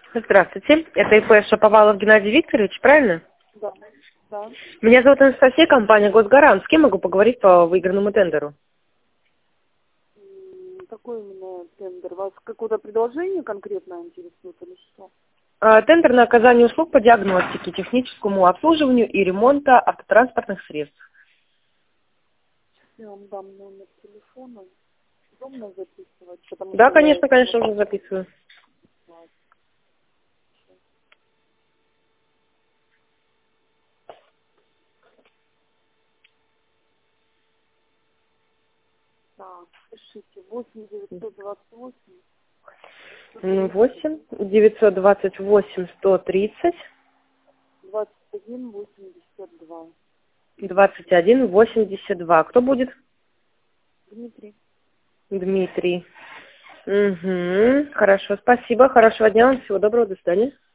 Здравствуйте, это ИП Шаповалов Геннадий Викторович, правильно? Да, да. Меня зовут Анастасия, компания «Госгарант». С кем могу поговорить по выигранному тендеру? Какой именно тендер? Вас какое-то предложение конкретно интересует или что? Тендер на оказание услуг по диагностике, техническому обслуживанию и ремонту автотранспортных средств. Я вам дам номер телефона. Удобно записывать, потому Да, что я... конечно, уже записываю. Так, пишите. 8 928 8 928 130 21 82. 21 82. Кто будет? Дмитрий. Дмитрий. Угу. Хорошо, спасибо. Хорошего дня вам. Всего доброго. До свидания.